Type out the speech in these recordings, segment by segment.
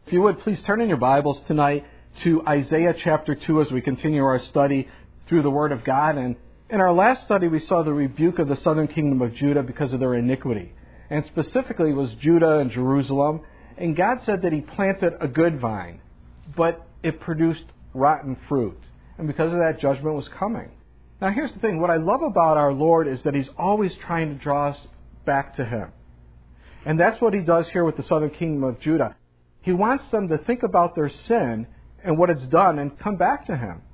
If you would, please turn in your Bibles tonight to Isaiah chapter 2 as we continue our study through the Word of God. And in our last study, we saw the rebuke of the southern kingdom of Judah because of their iniquity. And specifically, it was Judah and Jerusalem. And God said that He planted a good vine, but it produced rotten fruit. And because of that, judgment was coming. Now, here's the thing. What I love about our Lord is that He's always trying to draw us back to Him. And that's what He does here with the southern kingdom of Judah. He wants them to think about their sin and what it's done and come back to Him.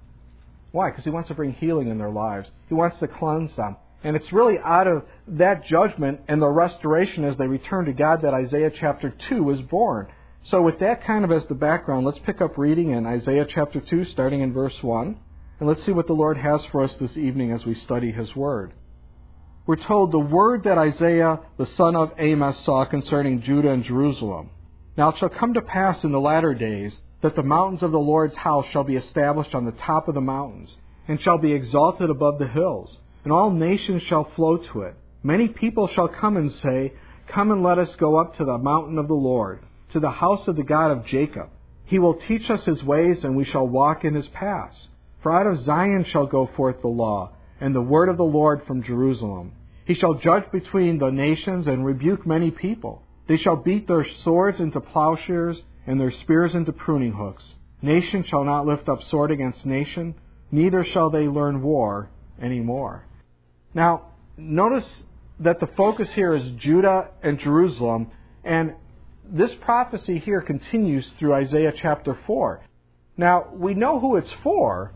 Why? Because He wants to bring healing in their lives. He wants to cleanse them. And it's really out of that judgment and the restoration as they return to God that Isaiah chapter 2 was born. So with that kind of as the background, let's pick up reading in Isaiah chapter 2, starting in verse 1. And let's see what the Lord has for us this evening as we study His Word. We're told the word that Isaiah, the son of Amos, saw concerning Judah and Jerusalem. Now it shall come to pass in the latter days that the mountains of the Lord's house shall be established on the top of the mountains, and shall be exalted above the hills, and all nations shall flow to it. Many people shall come and say, Come and let us go up to the mountain of the Lord, to the house of the God of Jacob. He will teach us His ways, and we shall walk in His paths. For out of Zion shall go forth the law, and the word of the Lord from Jerusalem. He shall judge between the nations and rebuke many people. They shall beat their swords into plowshares and their spears into pruning hooks. Nation shall not lift up sword against nation, neither shall they learn war any more. Now, notice that the focus here is Judah and Jerusalem, and this prophecy here continues through Isaiah chapter 4. Now, we know who it's for.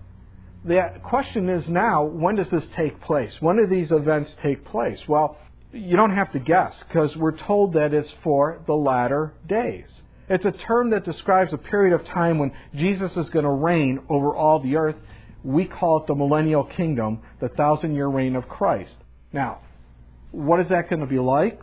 The question is now, when does this take place? When do these events take place? Well, you don't have to guess, because we're told that it's for the latter days. It's a term that describes a period of time when Jesus is going to reign over all the earth. We call it the millennial kingdom, the 1,000-year reign of Christ. Now, what is that going to be like?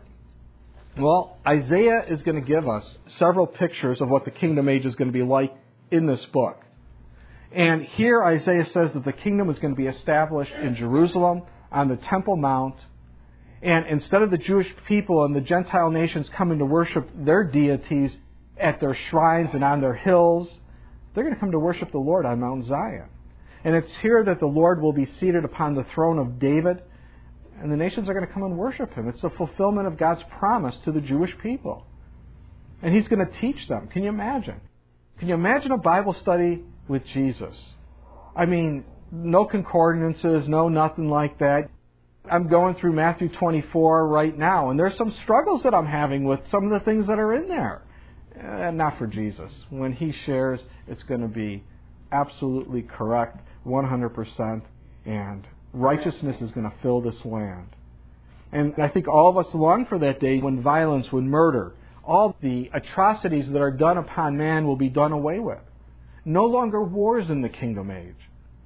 Well, Isaiah is going to give us several pictures of what the kingdom age is going to be like in this book. And here Isaiah says that the kingdom is going to be established in Jerusalem on the Temple Mount. And instead of the Jewish people and the Gentile nations coming to worship their deities at their shrines and on their hills, they're going to come to worship the Lord on Mount Zion. And it's here that the Lord will be seated upon the throne of David, and the nations are going to come and worship Him. It's a fulfillment of God's promise to the Jewish people. And He's going to teach them. Can you imagine? Can you imagine a Bible study with Jesus? I mean, no concordances, no nothing like that. I'm going through Matthew 24 right now, and there's some struggles that I'm having with some of the things that are in there. Not for Jesus. When He shares, it's going to be absolutely correct, 100%, and righteousness is going to fill this land. And I think all of us long for that day when violence, when murder, all the atrocities that are done upon man will be done away with. No longer wars in the kingdom age.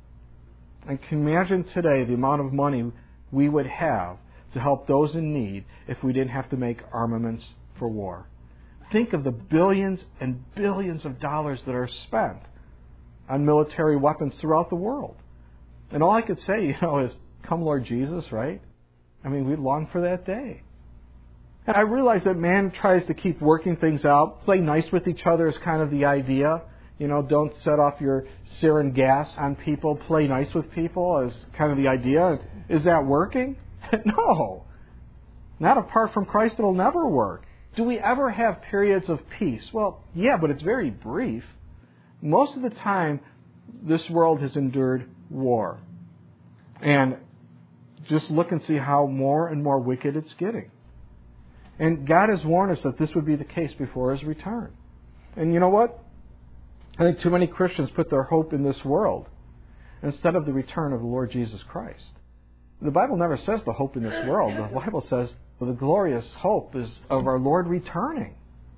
And can you imagine today the amount of money we would have to help those in need if we didn't have to make armaments for war? Think of the billions and billions of dollars that are spent on military weapons throughout the world. And all I could say, is, come Lord Jesus, right? I mean, we long for that day. And I realize that man tries to keep working things out. Play nice with each other is kind of the idea. Don't set off your sarin gas on people. Play nice with people is kind of the idea. Is that working? No. Not apart from Christ, it'll never work. Do we ever have periods of peace? Well, yeah, but it's very brief. Most of the time, this world has endured war. And just look and see how more and more wicked it's getting. And God has warned us that this would be the case before His return. And you know what? I think too many Christians put their hope in this world instead of the return of the Lord Jesus Christ. The Bible never says the hope in this world. The Bible says the glorious hope is of our Lord returning.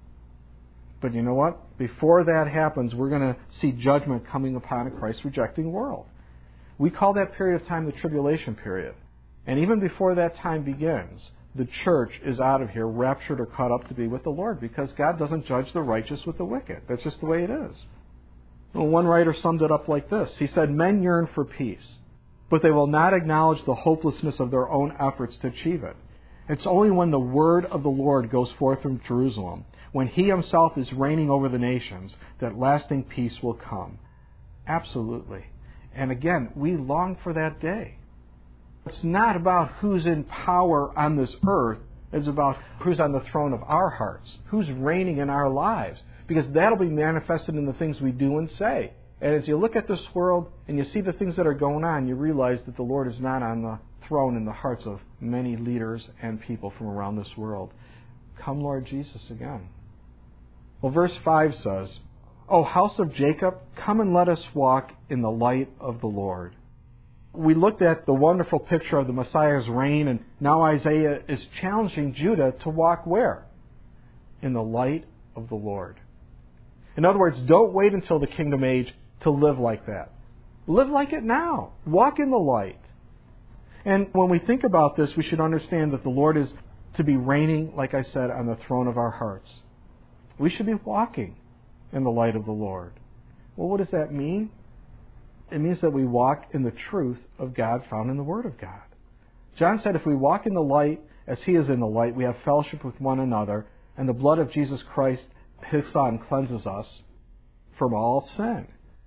But you know what? Before that happens, we're going to see judgment coming upon a Christ-rejecting world. We call that period of time the tribulation period. And even before that time begins, the church is out of here, raptured or caught up to be with the Lord, because God doesn't judge the righteous with the wicked. That's just the way it is. Well, one writer summed it up like this. He said, men yearn for peace, but they will not acknowledge the hopelessness of their own efforts to achieve it. It's only when the word of the Lord goes forth from Jerusalem, when He Himself is reigning over the nations, that lasting peace will come. Absolutely. And again, we long for that day. It's not about who's in power on this earth. It's about who's on the throne of our hearts, who's reigning in our lives, because that'll be manifested in the things we do and say. And as you look at this world and you see the things that are going on, you realize that the Lord is not on the throne in the hearts of many leaders and people from around this world. Come, Lord Jesus, again. Well, verse 5 says, O house of Jacob, come and let us walk in the light of the Lord. We looked at the wonderful picture of the Messiah's reign, and now Isaiah is challenging Judah to walk where? In the light of the Lord. In other words, don't wait until the kingdom age to live like that. Live like it now. Walk in the light. And when we think about this, we should understand that the Lord is to be reigning, like I said, on the throne of our hearts. We should be walking in the light of the Lord. Well, what does that mean? It means that we walk in the truth of God found in the Word of God. John said if we walk in the light as He is in the light, we have fellowship with one another, and the blood of Jesus Christ, His Son, cleanses us from all sin.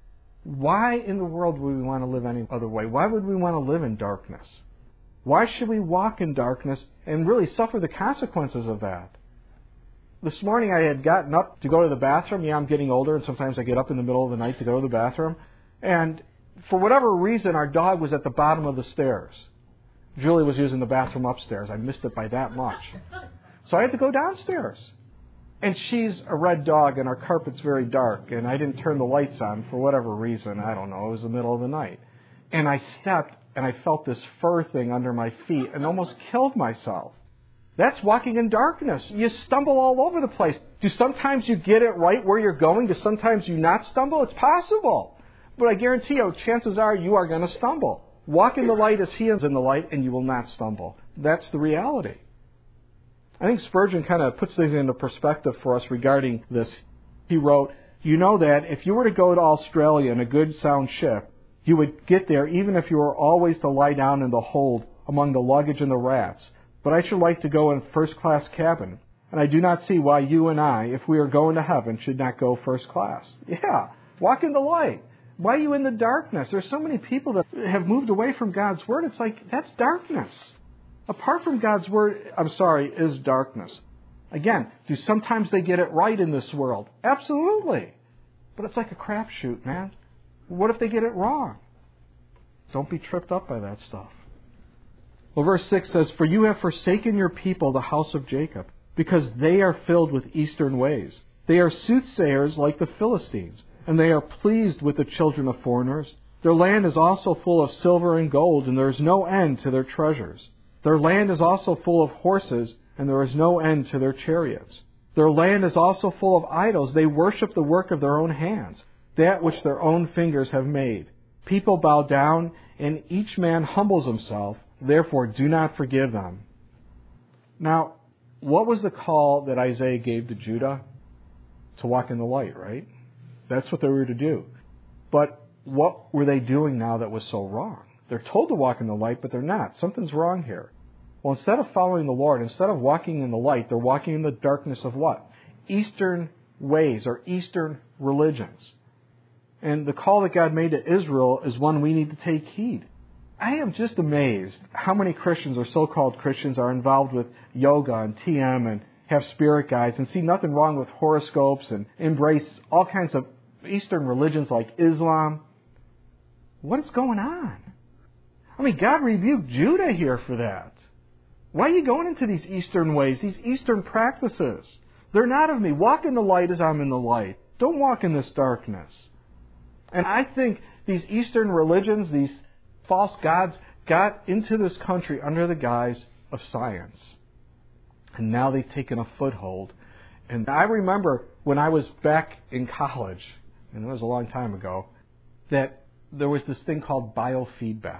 Why in the world would we want to live any other way? Why would we want to live in darkness? Why should we walk in darkness and really suffer the consequences of that? This morning I had gotten up to go to the bathroom. Yeah, I'm getting older, and sometimes I get up in the middle of the night to go to the bathroom. And for whatever reason, our dog was at the bottom of the stairs. Julie was using the bathroom upstairs. I missed it by that much. So I had to go downstairs. And she's a red dog, and our carpet's very dark, and I didn't turn the lights on for whatever reason. I don't know. It was the middle of the night. And I stepped, and I felt this fur thing under my feet and almost killed myself. That's walking in darkness. You stumble all over the place. Do sometimes you get it right where you're going? Do sometimes you not stumble? It's possible. But I guarantee you, chances are you are going to stumble. Walk in the light as He is in the light, and you will not stumble. That's the reality. I think Spurgeon kind of puts things into perspective for us regarding this. He wrote, you know that if you were to go to Australia in a good sound ship, you would get there even if you were always to lie down in the hold among the luggage and the rats. But I should like to go in first-class cabin, and I do not see why you and I, if we are going to heaven, should not go first class. Yeah, walk in the light. Why are you in the darkness? There's so many people that have moved away from God's Word. It's like, that's darkness. Apart from God's Word, is darkness. Again, do sometimes they get it right in this world? Absolutely. But it's like a crapshoot, man. What if they get it wrong? Don't be tripped up by that stuff. Well, verse 6 says, For you have forsaken your people, the house of Jacob, because they are filled with eastern ways. They are soothsayers like the Philistines, and they are pleased with the children of foreigners. Their land is also full of silver and gold, and there is no end to their treasures. Their land is also full of horses, and there is no end to their chariots. Their land is also full of idols. They worship the work of their own hands, that which their own fingers have made. People bow down, and each man humbles himself. Therefore, do not forgive them. Now, what was the call that Isaiah gave to Judah? To walk in the light, right? That's what they were to do. But what were they doing now that was so wrong? They're told to walk in the light, but they're not. Something's wrong here. Well, instead of following the Lord, instead of walking in the light, they're walking in the darkness of what? Eastern ways or Eastern religions. And the call that God made to Israel is one we need to take heed. I am just amazed how many Christians or so-called Christians are involved with yoga and TM and have spirit guides and see nothing wrong with horoscopes and embrace all kinds of Eastern religions like Islam. What is going on? I mean, God rebuked Judah here for that. Why are you going into these Eastern ways, these Eastern practices? They're not of me. Walk in the light as I'm in the light. Don't walk in this darkness. And I think these Eastern religions, these false gods, got into this country under the guise of science. And now they've taken a foothold. And I remember when I was back in college, and it was a long time ago, that there was this thing called biofeedback.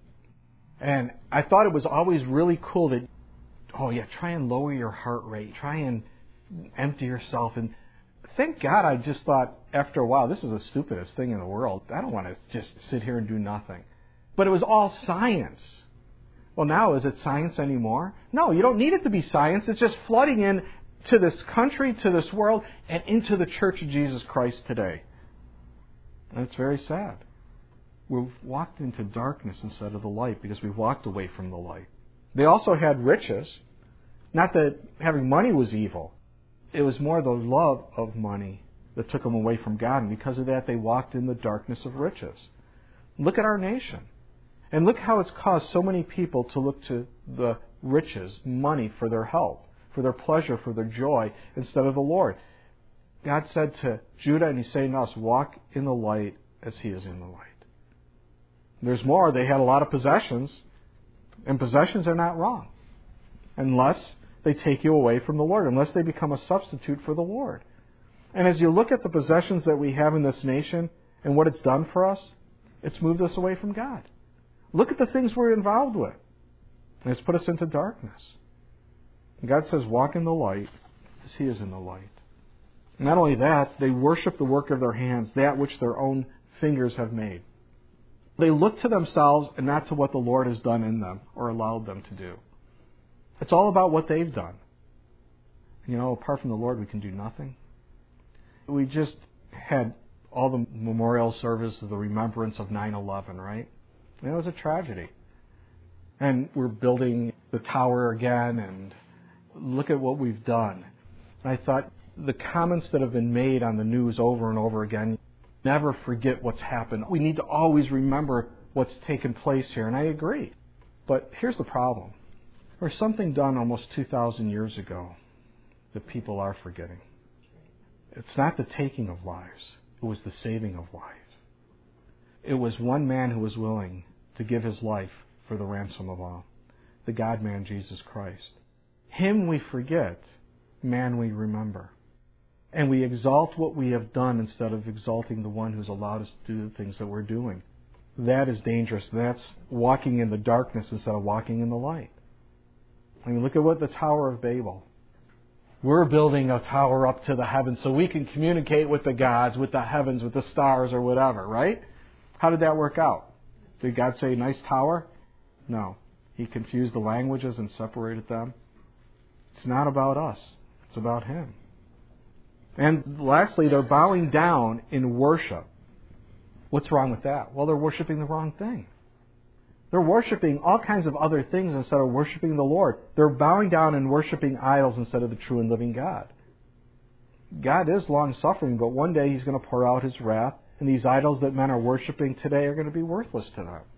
And I thought it was always really cool that, try and lower your heart rate. Try and empty yourself. And thank God I just thought after a while, this is the stupidest thing in the world. I don't want to just sit here and do nothing. But it was all science. Well, now, is it science anymore? No, you don't need it to be science. It's just flooding in to this country, to this world, and into the Church of Jesus Christ today. And it's very sad. We've walked into darkness instead of the light because we've walked away from the light. They also had riches. Not that having money was evil. It was more the love of money that took them away from God. And because of that, they walked in the darkness of riches. Look at our nation. And look how it's caused so many people to look to the riches, money, for their help, for their pleasure, for their joy, instead of the Lord. God said to Judah, and He's saying to us, walk in the light as He is in the light. There's more. They had a lot of possessions, and possessions are not wrong, unless they take you away from the Lord, unless they become a substitute for the Lord. And as you look at the possessions that we have in this nation and what it's done for us, it's moved us away from God. Look at the things we're involved with. And it's put us into darkness. And God says, walk in the light as He is in the light. Not only that, they worship the work of their hands, that which their own fingers have made. They look to themselves and not to what the Lord has done in them or allowed them to do. It's all about what they've done. You know, apart from the Lord, we can do nothing. We just had all the memorial service of the remembrance of 9/11, right? And it was a tragedy. And we're building the tower again, and look at what we've done. And I thought, the comments that have been made on the news over and over again, never forget what's happened. We need to always remember what's taken place here, and I agree. But here's the problem. There's something done almost 2,000 years ago that people are forgetting. It's not the taking of lives. It was the saving of lives. It was one man who was willing to give his life for the ransom of all, the God-man, Jesus Christ. Him we forget, man we remember. And we exalt what we have done instead of exalting the one who's allowed us to do the things that we're doing. That is dangerous. That's walking in the darkness instead of walking in the light. I mean, look at what the Tower of Babel. We're building a tower up to the heavens so we can communicate with the gods, with the heavens, with the stars, or whatever, right? How did that work out? Did God say, nice tower? No. He confused the languages and separated them. It's not about us. It's about Him. And lastly, they're bowing down in worship. What's wrong with that? Well, they're worshiping the wrong thing. They're worshiping all kinds of other things instead of worshiping the Lord. They're bowing down and worshiping idols instead of the true and living God. God is long-suffering, but one day He's going to pour out His wrath, and these idols that men are worshiping today are going to be worthless to them.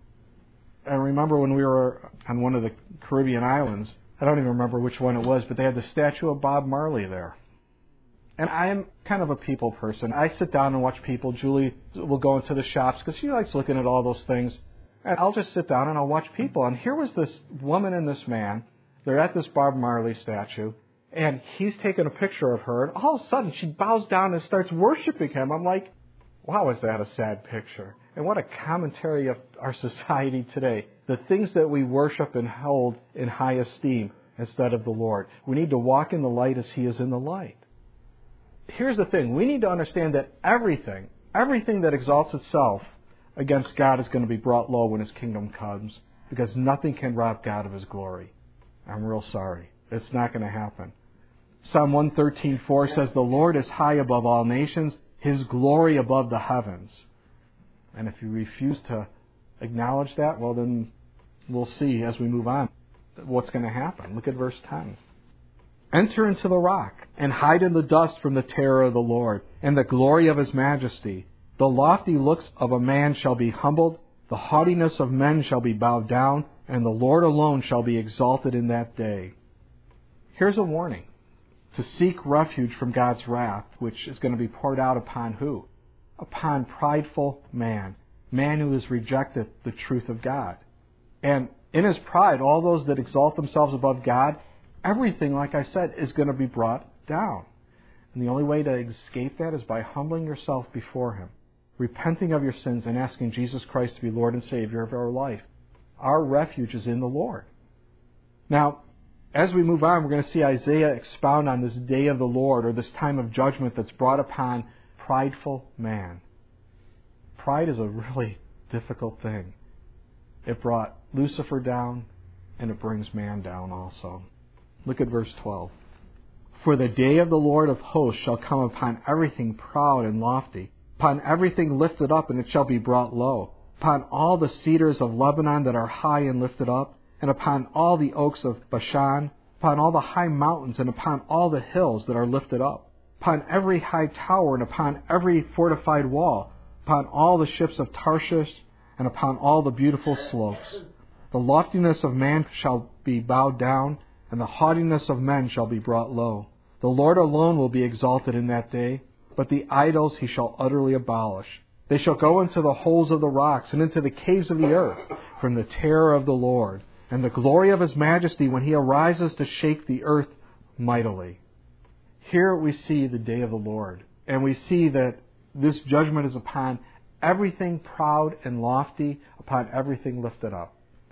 I remember when we were on one of the Caribbean islands, I don't even remember which one it was, but they had the statue of Bob Marley there. And I am kind of a people person. I sit down and watch people. Julie will go into the shops because she likes looking at all those things. And I'll just sit down and I'll watch people. And here was this woman and this man. They're at this Bob Marley statue. And he's taking a picture of her. And all of a sudden she bows down and starts worshiping him. I'm like, wow, is that a sad picture? And what a commentary of our society today. The things that we worship and hold in high esteem instead of the Lord. We need to walk in the light as He is in the light. Here's the thing. We need to understand that everything that exalts itself against God is going to be brought low when His kingdom comes, because nothing can rob God of His glory. I'm real sorry. It's not going to happen. Psalm 113:4 says, the Lord is high above all nations, His glory above the heavens. And if you refuse to acknowledge that, well then we'll see as we move on what's going to happen. Look at verse 10. Enter into the rock, and hide in the dust from the terror of the Lord, and the glory of His majesty. The lofty looks of a man shall be humbled, the haughtiness of men shall be bowed down, and the Lord alone shall be exalted in that day. Here's a warning. To seek refuge from God's wrath, which is going to be poured out upon who? Upon prideful man. Man who has rejected the truth of God. And in his pride, all those that exalt themselves above God, everything, like I said, is going to be brought down. And the only way to escape that is by humbling yourself before Him, repenting of your sins, and asking Jesus Christ to be Lord and Savior of our life. Our refuge is in the Lord. Now, as we move on, we're going to see Isaiah expound on this day of the Lord, or this time of judgment that's brought upon prideful man. Pride is a really difficult thing. It brought Lucifer down, and it brings man down also. Look at verse 12. For the day of the Lord of hosts shall come upon everything proud and lofty, upon everything lifted up, and it shall be brought low, upon all the cedars of Lebanon that are high and lifted up, and upon all the oaks of Bashan, upon all the high mountains, and upon all the hills that are lifted up, upon every high tower, and upon every fortified wall, upon all the ships of Tarshish, and upon all the beautiful slopes. The loftiness of man shall be bowed down, and the haughtiness of men shall be brought low. The Lord alone will be exalted in that day, but the idols he shall utterly abolish. They shall go into the holes of the rocks and into the caves of the earth from the terror of the Lord and the glory of his majesty when he arises to shake the earth mightily. Here we see the day of the Lord, and we see that this judgment is upon everything proud and lofty, upon everything lifted up.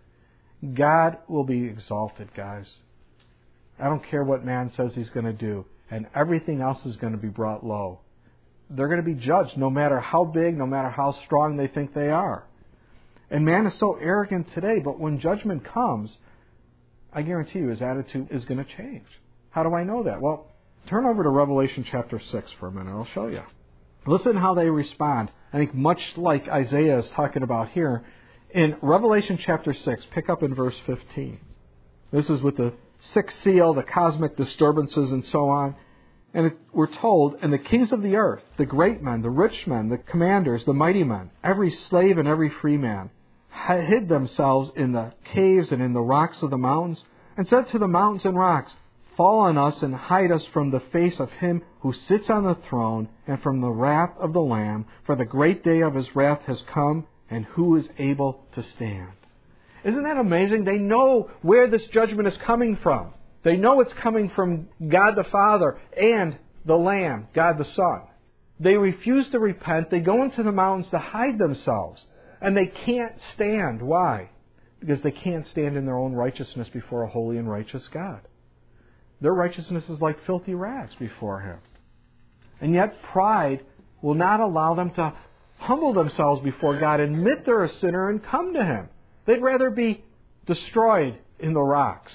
God will be exalted, guys. I don't care what man says he's going to do, and everything else is going to be brought low. They're going to be judged no matter how big, no matter how strong they think they are. And man is so arrogant today, but when judgment comes, I guarantee you his attitude is going to change. How do I know that? Well, turn over to Revelation chapter 6 for a minute. I'll show you. Listen how they respond. I think much like Isaiah is talking about here. In Revelation chapter 6, pick up in verse 15. This is with the sixth seal, the cosmic disturbances, and so on. And we're told, and the kings of the earth, the great men, the rich men, the commanders, the mighty men, every slave and every free man, hid themselves in the caves and in the rocks of the mountains, and said to the mountains and rocks, Fall on us and hide us from the face of him who sits on the throne and from the wrath of the Lamb, for the great day of his wrath has come, and who is able to stand? Isn't that amazing? They know where this judgment is coming from. They know it's coming from God the Father and the Lamb, God the Son. They refuse to repent. They go into the mountains to hide themselves. And they can't stand. Why? Because they can't stand in their own righteousness before a holy and righteous God. Their righteousness is like filthy rags before Him. And yet pride will not allow them to humble themselves before God, admit they're a sinner, and come to Him. They'd rather be destroyed in the rocks.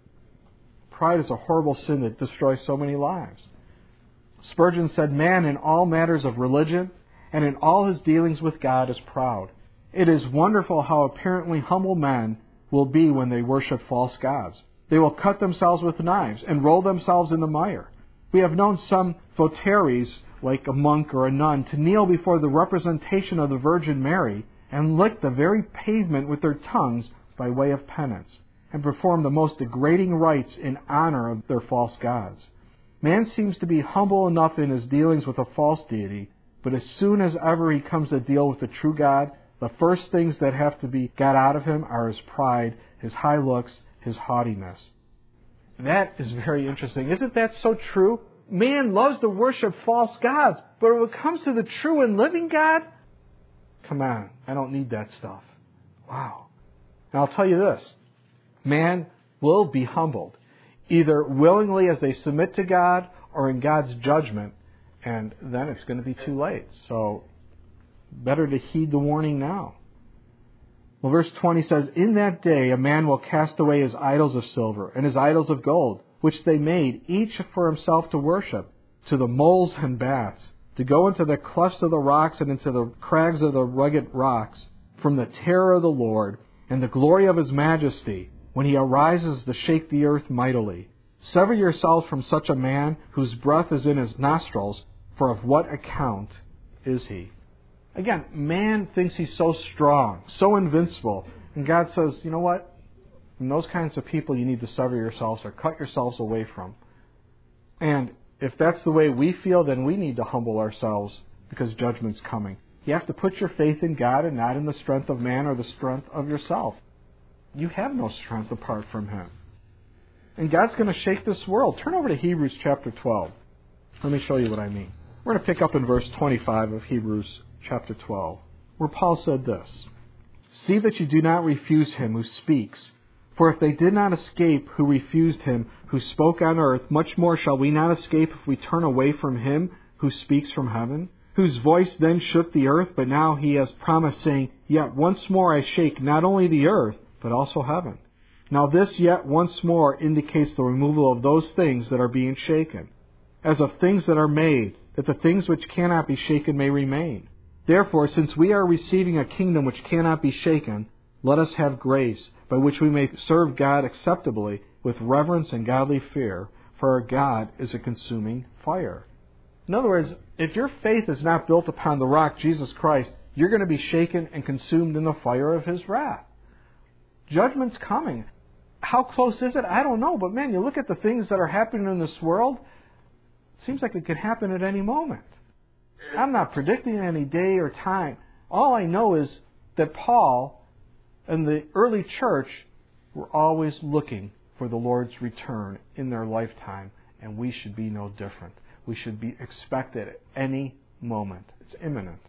Pride is a horrible sin that destroys so many lives. Spurgeon said, Man in all matters of religion and in all his dealings with God is proud. It is wonderful how apparently humble men will be when they worship false gods. They will cut themselves with knives and roll themselves in the mire. We have known some votaries, like a monk or a nun, to kneel before the representation of the Virgin Mary and lick the very pavement with their tongues by way of penance, and perform the most degrading rites in honor of their false gods. Man seems to be humble enough in his dealings with a false deity, but as soon as ever he comes to deal with the true God, the first things that have to be got out of him are his pride, his high looks, his haughtiness. That is very interesting. Isn't that so true? Man loves to worship false gods, but when it comes to the true and living God, come on, I don't need that stuff. Wow. Now I'll tell you this. Man will be humbled, either willingly as they submit to God or in God's judgment, and then it's going to be too late. So, better to heed the warning now. Well, verse 20 says, In that day a man will cast away his idols of silver and his idols of gold, which they made, each for himself to worship, to the moles and bats, to go into the clefts of the rocks and into the crags of the rugged rocks, from the terror of the Lord and the glory of His majesty, when He arises to shake the earth mightily. Sever yourselves from such a man whose breath is in his nostrils, for of what account is he? Again, man thinks he's so strong, so invincible, and God says, you know what? From those kinds of people you need to sever yourselves or cut yourselves away from. And if that's the way we feel, then we need to humble ourselves because judgment's coming. You have to put your faith in God and not in the strength of man or the strength of yourself. You have no strength apart from Him. And God's going to shake this world. Turn over to Hebrews chapter 12. Let me show you what I mean. We're going to pick up in verse 25 of Hebrews chapter 12, where Paul said this, See that you do not refuse Him who speaks. For if they did not escape who refused Him who spoke on earth, much more shall we not escape if we turn away from Him who speaks from heaven, whose voice then shook the earth, but now He has promised, saying, Yet once more I shake not only the earth, but also heaven. Now this yet once more indicates the removal of those things that are being shaken, as of things that are made, that the things which cannot be shaken may remain. Therefore, since we are receiving a kingdom which cannot be shaken, let us have grace, by which we may serve God acceptably, with reverence and godly fear, for our God is a consuming fire. In other words, if your faith is not built upon the rock, Jesus Christ, you're going to be shaken and consumed in the fire of His wrath. Judgment's coming. How close is it? I don't know. But man, you look at the things that are happening in this world, it seems like it could happen at any moment. I'm not predicting any day or time. All I know is that Paul and the early church were always looking for the Lord's return in their lifetime, and we should be no different. We should be expected at any moment. It's imminent.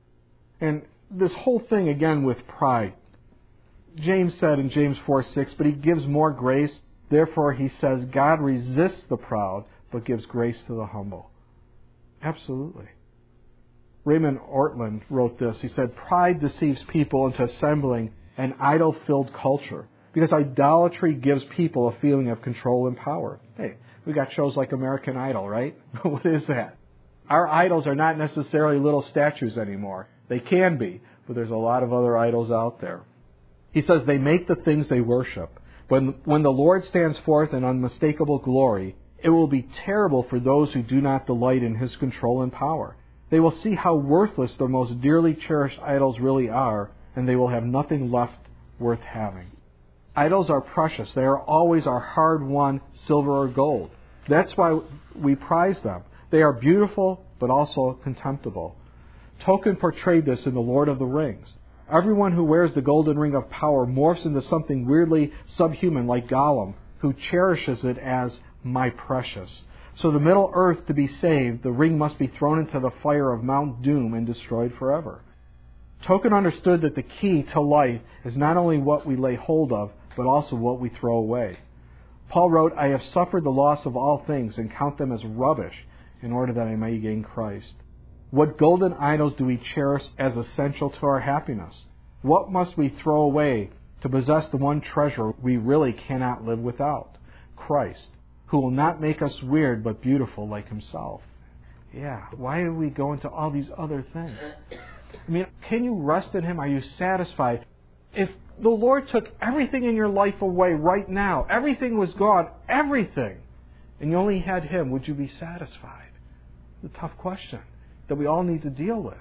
And this whole thing, again, with pride. James said in James 4:6, but he gives more grace. Therefore, he says, God resists the proud, but gives grace to the humble. Absolutely. Raymond Ortland wrote this. He said, pride deceives people into assembling an idol-filled culture because idolatry gives people a feeling of control and power. Hey, we got shows like American Idol, right? What is that? Our idols are not necessarily little statues anymore. They can be, but there's a lot of other idols out there. He says they make the things they worship. When the Lord stands forth in unmistakable glory, it will be terrible for those who do not delight in His control and power. They will see how worthless their most dearly cherished idols really are, and they will have nothing left worth having. Idols are precious. They are always our hard-won silver or gold. That's why we prize them. They are beautiful, but also contemptible. Tolkien portrayed this in The Lord of the Rings. Everyone who wears the golden ring of power morphs into something weirdly subhuman like Gollum, who cherishes it as my precious. So the Middle Earth to be saved, the ring must be thrown into the fire of Mount Doom and destroyed forever. Tolkien understood that the key to life is not only what we lay hold of, but also what we throw away. Paul wrote, I have suffered the loss of all things and count them as rubbish in order that I may gain Christ. What golden idols do we cherish as essential to our happiness? What must we throw away to possess the one treasure we really cannot live without? Christ, who will not make us weird but beautiful like Himself. Yeah, why do we go into all these other things? I mean, can you rest in Him? Are you satisfied? If the Lord took everything in your life away right now, everything was gone, everything, and you only had Him, would you be satisfied? It's a tough question that we all need to deal with.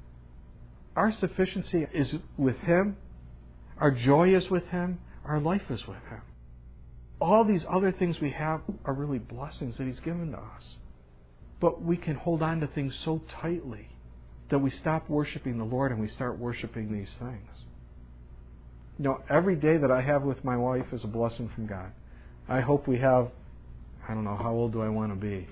Our sufficiency is with Him. Our joy is with Him. Our life is with Him. All these other things we have are really blessings that He's given to us. But we can hold on to things so tightly that we stop worshiping the Lord and we start worshiping these things. You know, every day that I have with my wife is a blessing from God. I hope we have, I don't know, how old do I want to be?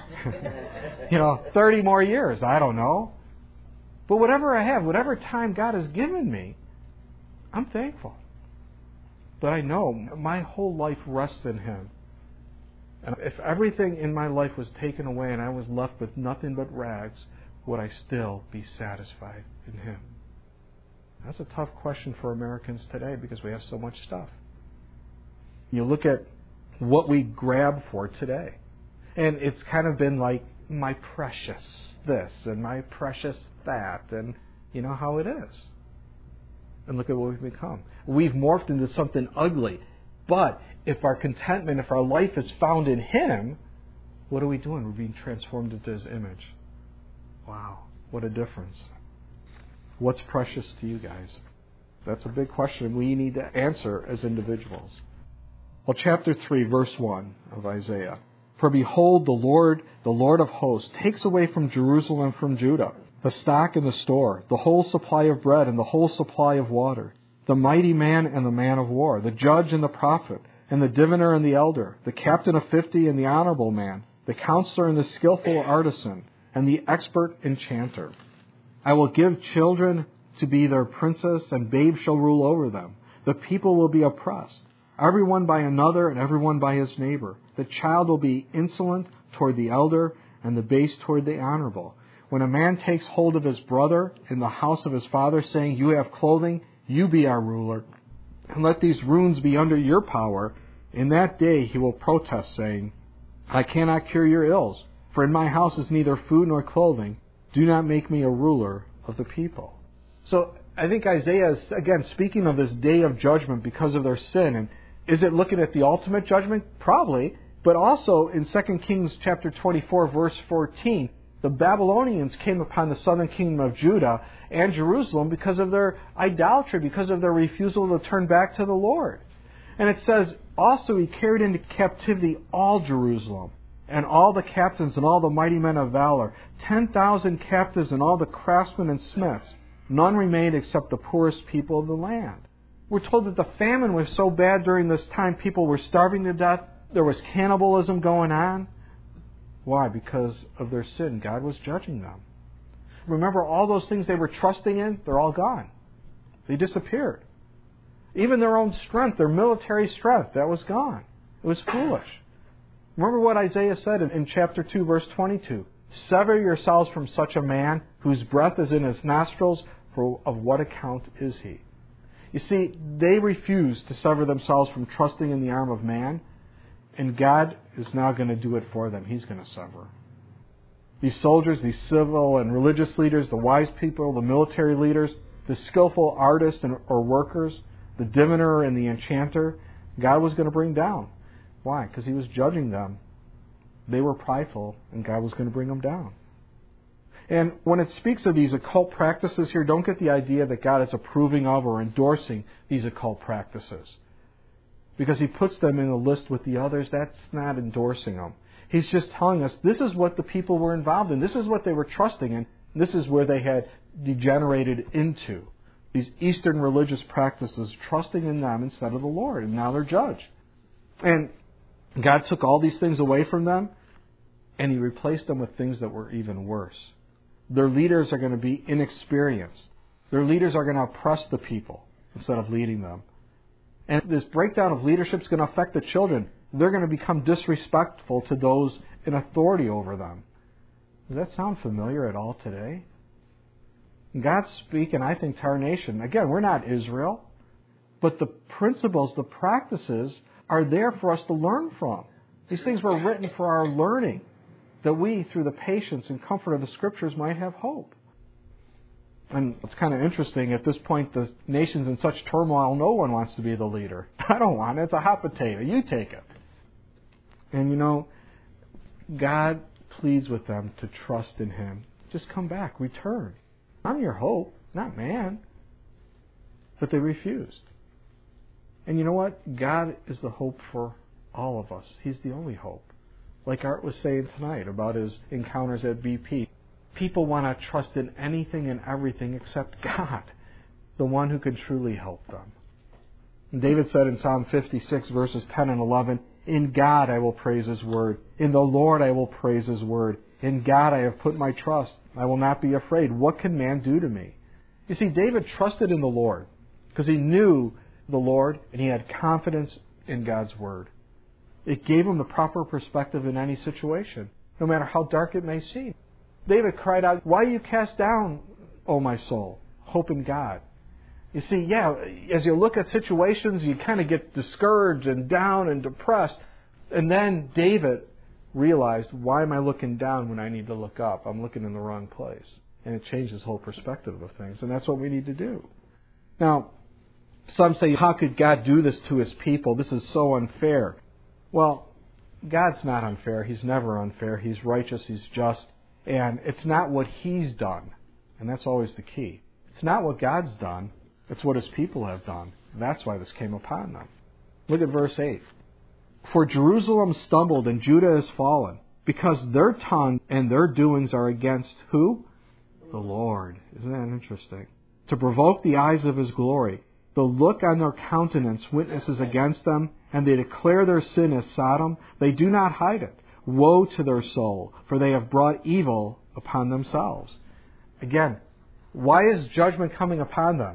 30 more years, I don't know. But whatever I have, whatever time God has given me, I'm thankful. But I know my whole life rests in Him. And if everything in my life was taken away and I was left with nothing but rags, would I still be satisfied in Him? That's a tough question for Americans today because we have so much stuff. You look at what we grab for today, and it's kind of been like my precious this and my precious that, and you know how it is. And look at what we've become. We've morphed into something ugly. But if our contentment, if our life is found in Him, what are we doing? We're being transformed into His image. Wow, what a difference. What's precious to you guys? That's a big question we need to answer as individuals. Well, chapter 3, verse 1 of Isaiah. For behold, the Lord of hosts, takes away from Jerusalem and from Judah the stock and the store, the whole supply of bread and the whole supply of water, the mighty man and the man of war, the judge and the prophet, and the diviner and the elder, the captain of 50 and the honorable man, the counselor and the skillful artisan, and the expert enchanter. I will give children to be their princes, and babes shall rule over them. The people will be oppressed, everyone by another and everyone by his neighbor. The child will be insolent toward the elder, and the base toward the honorable. When a man takes hold of his brother in the house of his father, saying, You have clothing, you be our ruler. and let these ruins be under your power. In that day he will protest, saying, I cannot cure your ills, for in my house is neither food nor clothing. Do not make me a ruler of the people. So I think Isaiah is, again, speaking of this day of judgment because of their sin. And is it looking at the ultimate judgment? Probably. But also in 2 Kings chapter 24, verse 14, the Babylonians came upon the southern kingdom of Judah and Jerusalem because of their idolatry, because of their refusal to turn back to the Lord. And it says, also he carried into captivity all Jerusalem, and all the captains and all the mighty men of valor, 10,000 captives and all the craftsmen and smiths. None remained except the poorest people of the land. We're told that the famine was so bad during this time, people were starving to death. There was cannibalism going on. Why? Because of their sin. God was judging them. Remember, all those things they were trusting in, they're all gone. They disappeared. Even their own strength, their military strength, that was gone. It was foolish. Remember what Isaiah said in chapter 2, verse 22. Sever yourselves from such a man whose breath is in his nostrils, for of what account is he? You see, they refused to sever themselves from trusting in the arm of man, and God is now going to do it for them. He's going to sever. These soldiers, these civil and religious leaders, the wise people, the military leaders, the skillful artists or workers, the diviner and the enchanter, God was going to bring down. Why? Because He was judging them. They were prideful, and God was going to bring them down. And when it speaks of these occult practices here, don't get the idea that God is approving of or endorsing these occult practices. Because He puts them in a list with the others, that's not endorsing them. He's just telling us this is what the people were involved in. This is what they were trusting in. This is where they had degenerated into. These Eastern religious practices, trusting in them instead of the Lord. And now they're judged. And God took all these things away from them, and He replaced them with things that were even worse. Their leaders are going to be inexperienced. Their leaders are going to oppress the people instead of leading them. And this breakdown of leadership is going to affect the children. They're going to become disrespectful to those in authority over them. Does that sound familiar at all today? God's speaking, I think, to our nation. Again, we're not Israel, but the principles, the practices are there for us to learn from. These things were written for our learning, that we, through the patience and comfort of the Scriptures, might have hope. And it's kind of interesting, at this point, the nation's in such turmoil, no one wants to be the leader. I don't want it. It's a hot potato. You take it. And you know, God pleads with them to trust in Him. Just come back. Return. I'm your hope, not man. But they refused. And you know what? God is the hope for all of us. He's the only hope. Like Art was saying tonight about his encounters at BP. People want to trust in anything and everything except God, the one who can truly help them. And David said in Psalm 56, verses 10 and 11, In God I will praise His word. In the Lord I will praise His word. In God I have put my trust. I will not be afraid. What can man do to me? You see, David trusted in the Lord because he knew the Lord and he had confidence in God's word. It gave him the proper perspective in any situation, no matter how dark it may seem. David cried out, Why are you cast down, O my soul? Hope in God. You see, as you look at situations, you kind of get discouraged and down and depressed. And then David realized, why am I looking down when I need to look up? I'm looking in the wrong place. And it changed his whole perspective of things. And that's what we need to do. Now, some say, how could God do this to His people? This is so unfair. Well, God's not unfair. He's never unfair. He's righteous. He's just. And it's not what He's done. And that's always the key. It's not what God's done. It's what His people have done. That's why this came upon them. Look at verse 8. For Jerusalem stumbled and Judah is fallen, because their tongue and their doings are against who? The Lord. Isn't that interesting? To provoke the eyes of His glory. The look on their countenance witnesses against them, and they declare their sin as Sodom. They do not hide it. Woe to their soul, for they have brought evil upon themselves. Again, why is judgment coming upon them?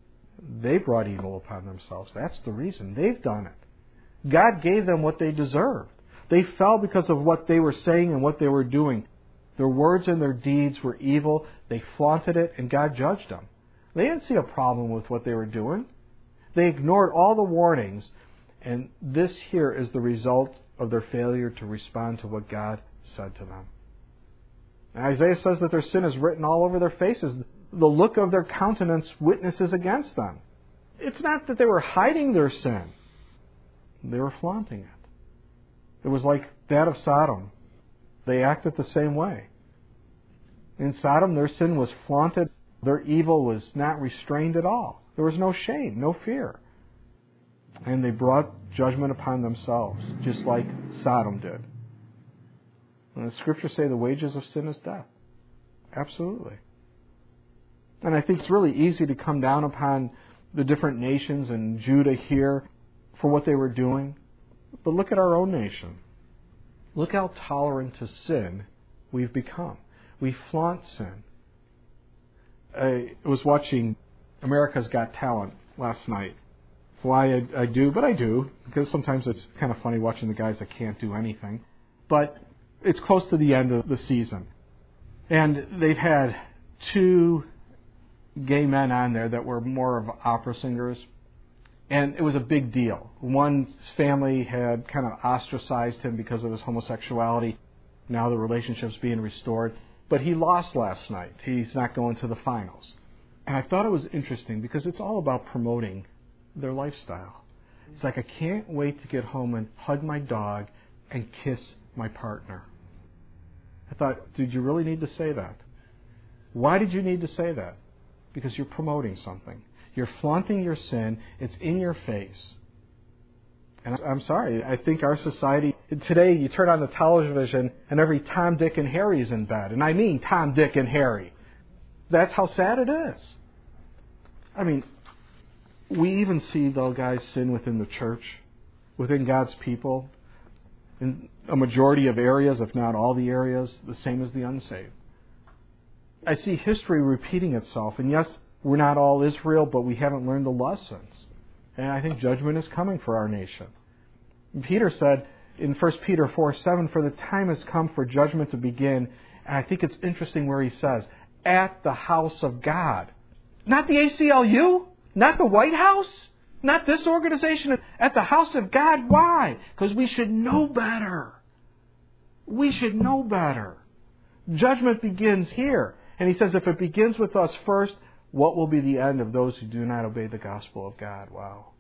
They brought evil upon themselves. That's the reason. They've done it. God gave them what they deserved. They fell because of what they were saying and what they were doing. Their words and their deeds were evil. They flaunted it, and God judged them. They didn't see a problem with what they were doing. They ignored all the warnings, and this here is the result of their failure to respond to what God said to them. And Isaiah says that their sin is written all over their faces. The look of their countenance witnesses against them. It's not that they were hiding their sin. They were flaunting it. It was like that of Sodom. They acted the same way. In Sodom, their sin was flaunted. Their evil was not restrained at all. There was no shame, no fear. And they brought judgment upon themselves, just like Sodom did. And the Scriptures say the wages of sin is death. Absolutely. And I think it's really easy to come down upon the different nations and Judah here for what they were doing. But look at our own nation. Look how tolerant to sin we've become. We flaunt sin. I was watching America's Got Talent last night. Why I do, but I do, because sometimes it's kind of funny watching the guys that can't do anything. But it's close to the end of the season. And they've had 2 gay men on there that were more of opera singers. And it was a big deal. One's family had kind of ostracized him because of his homosexuality. Now the relationship's being restored. But he lost last night. He's not going to the finals. And I thought it was interesting because it's all about promoting their lifestyle. It's like, I can't wait to get home and hug my dog and kiss my partner. I thought, did you really need to say that? Why did you need to say that? Because you're promoting something. You're flaunting your sin. It's in your face. And I'm sorry, I think our society, today you turn on the television and every Tom, Dick, and Harry is in bed. And I mean Tom, Dick, and Harry. That's how sad it is. I mean, we even see, though, guys, sin within the church, within God's people, in a majority of areas, if not all the areas, the same as the unsaved. I see history repeating itself. And yes, we're not all Israel, but we haven't learned the lessons. And I think judgment is coming for our nation. Peter said in 1 Peter 4:7, for the time has come for judgment to begin. And I think it's interesting where he says, at the house of God. Not the ACLU, not the White House, not this organization. At the house of God. Why? Because we should know better. We should know better. Judgment begins here. And he says if it begins with us first, what will be the end of those who do not obey the gospel of God? Wow.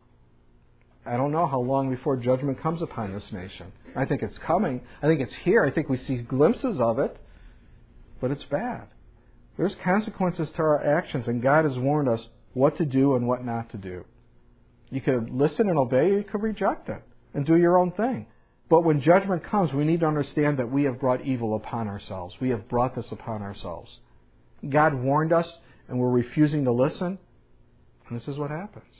I don't know how long before judgment comes upon this nation. I think it's coming. I think it's here. I think we see glimpses of it. But it's bad. There's consequences to our actions, and God has warned us what to do and what not to do. You could listen and obey, or you could reject it and do your own thing. But when judgment comes, we need to understand that we have brought evil upon ourselves. We have brought this upon ourselves. God warned us, and we're refusing to listen, and this is what happens.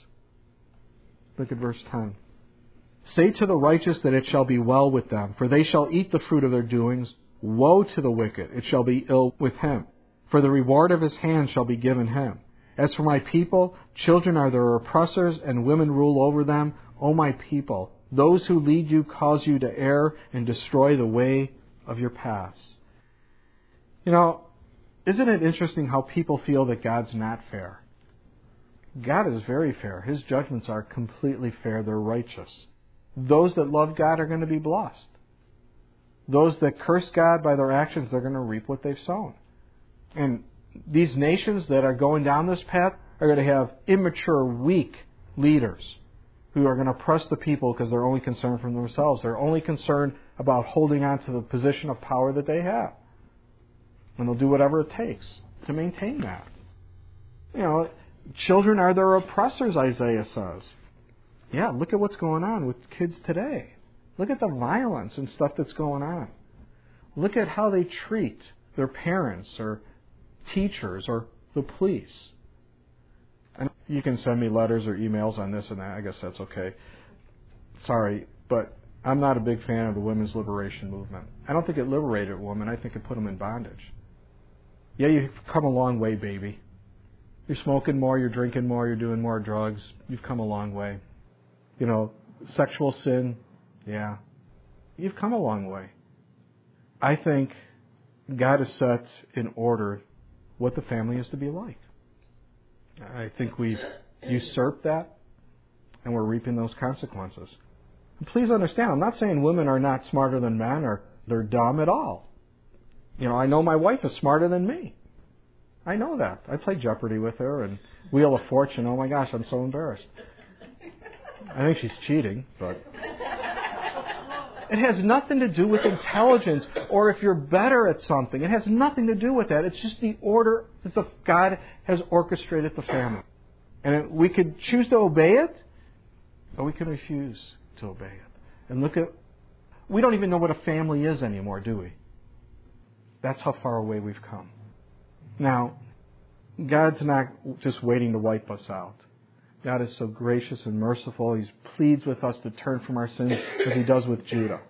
Look at verse 10. Say to the righteous that it shall be well with them, for they shall eat the fruit of their doings. Woe to the wicked, it shall be ill with him, for the reward of his hand shall be given him. As for my people, children are their oppressors, and women rule over them. O my people, those who lead you cause you to err and destroy the way of your paths. You know, isn't it interesting how people feel that God's not fair? God is very fair. His judgments are completely fair. They're righteous. Those that love God are going to be blessed. Those that curse God by their actions, they're going to reap what they've sown. And these nations that are going down this path are going to have immature, weak leaders who are going to oppress the people because they're only concerned for themselves. They're only concerned about holding on to the position of power that they have. And they'll do whatever it takes to maintain that. You know, children are their oppressors, Isaiah says. Yeah, look at what's going on with kids today. Look at the violence and stuff that's going on. Look at how they treat their parents or teachers or the police. And you can send me letters or emails on this and that. I guess that's okay. Sorry, but I'm not a big fan of the women's liberation movement. I don't think it liberated women. I think it put them in bondage. Yeah, you've come a long way, baby. You're smoking more, you're drinking more, you're doing more drugs. You've come a long way. You know, sexual sin, yeah. You've come a long way. I think God has set in order what the family is to be like. I think we've usurped that. And we're reaping those consequences. And please understand, I'm not saying women are not smarter than men or they're dumb at all. I know my wife is smarter than me. I know that. I play Jeopardy with her and Wheel of Fortune. Oh my gosh, I'm so embarrassed. I think she's cheating, but it has nothing to do with intelligence or if you're better at something. It has nothing to do with that. It's just the order that God has orchestrated the family. And we could choose to obey it, or we can refuse to obey it. And we don't even know what a family is anymore, do we? That's how far away we've come. Now, God's not just waiting to wipe us out. God is so gracious and merciful. He pleads with us to turn from our sins as He does with Judah.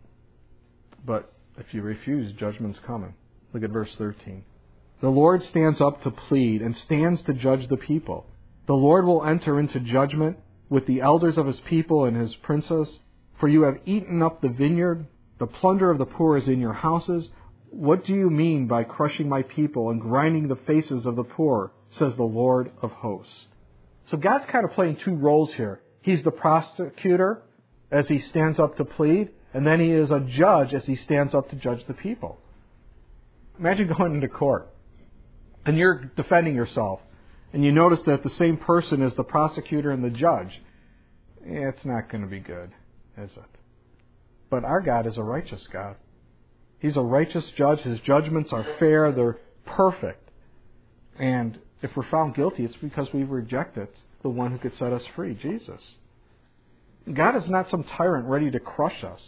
But if you refuse, judgment's coming. Look at verse 13. The Lord stands up to plead and stands to judge the people. The Lord will enter into judgment with the elders of His people and His princes. For you have eaten up the vineyard. The plunder of the poor is in your houses. What do you mean by crushing my people and grinding the faces of the poor, says the Lord of hosts. So God's kind of playing two roles here. He's the prosecutor as He stands up to plead, and then He is a judge as He stands up to judge the people. Imagine going into court, and you're defending yourself, and you notice that the same person is the prosecutor and the judge. It's not going to be good, is it? But our God is a righteous God. He's a righteous judge. His judgments are fair. They're perfect. And if we're found guilty, it's because we've rejected the one who could set us free, Jesus. God is not some tyrant ready to crush us.